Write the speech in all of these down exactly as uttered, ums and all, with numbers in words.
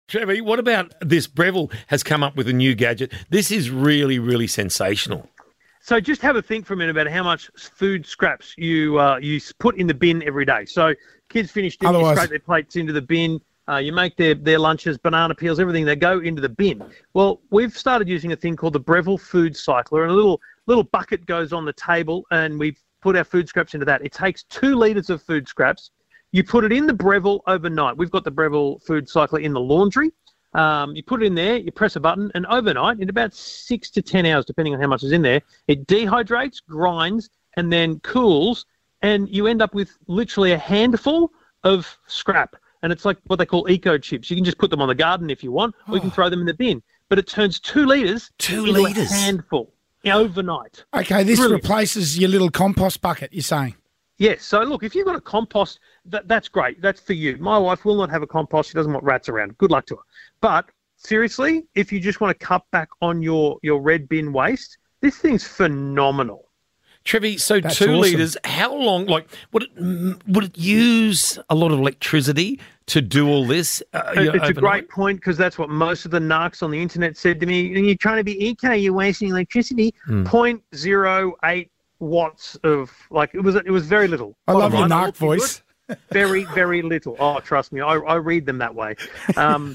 Trevor, what about this? Breville has come up with a new gadget. This is really, really sensational. So just have a think for a minute about how much food scraps you uh, you put in the bin every day. So kids finish dinner, you scrape their plates into the bin, uh, you make their, their lunches, banana peels, everything, they go into the bin. Well, we've started using a thing called the Breville Food Cycler, and a little little bucket goes on the table, and we put our food scraps into that. It takes two litres of food scraps. You put it in the Breville overnight. We've got the Breville Food Cycler in the laundry. Um, you put it in there, you press a button, and overnight, in about six to ten hours, depending on how much is in there, it dehydrates, grinds, and then cools, and you end up with literally a handful of scrap. And it's like what they call eco chips. You can just put them on the garden if you want, or you can throw them in the bin. But it turns two litres two into litres. a handful overnight. Okay, this Brilliant. replaces your little compost bucket, you're saying? Yes. So, look, if you've got a compost, that, that's great. That's for you. My wife will not have a compost. She doesn't want rats around. Good luck to her. But seriously, if you just want to cut back on your, your red bin waste, this thing's phenomenal. Trevi, so That's two awesome. litres, how long, like, would it mm, would it use a lot of electricity to do all this? Uh, you know, It's a overnight? great point, because that's what most of the narcs on the internet said to me. You're trying to be eco, you're wasting electricity. Hmm. zero point zero eight watts of, like, it was it was very little. I love your Bottom line, I narc looked into voice. it. Very, very little. Oh, trust me, I, I read them that way. Um,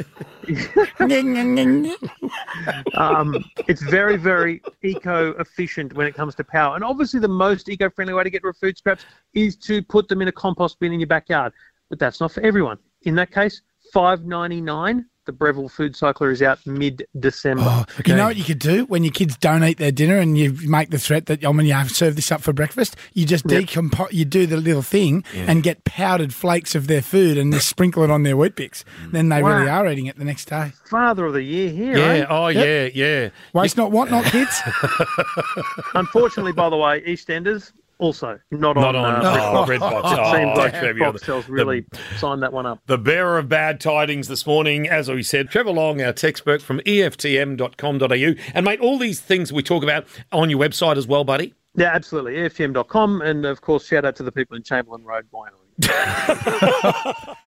um, it's very, very eco-efficient when it comes to power. And obviously the most eco-friendly way to get rid of food scraps is to put them in a compost bin in your backyard. But that's not for everyone. In that case, five dollars ninety-nine. The Breville Food Cycler is out mid-December. Oh, You know what you could do when your kids don't eat their dinner and you make the threat that, I'm going to serve this up for breakfast? You just Yep. decompose, you do the little thing and get powdered flakes of their food and just sprinkle it on their Weet Bix. Then they Wow. really are eating it the next day. Father of the year here, Yeah, eh? oh, Yep. yeah, yeah. Waste not, want not, kids. Unfortunately, by the way, EastEnders also not, Not on, on uh, oh, Red Red Box. Box. It Oh, seems like Trevi, you're the- Foxtel's really signed that one up. The bearer of bad tidings this morning, as we said, Trevor Long, our tech expert from E F T M dot com dot a u. And, mate, all these things we talk about on your website as well, buddy? Yeah, absolutely. E F T M dot com, and, of course, shout out to the people in Chamberlain Road, Wyoming.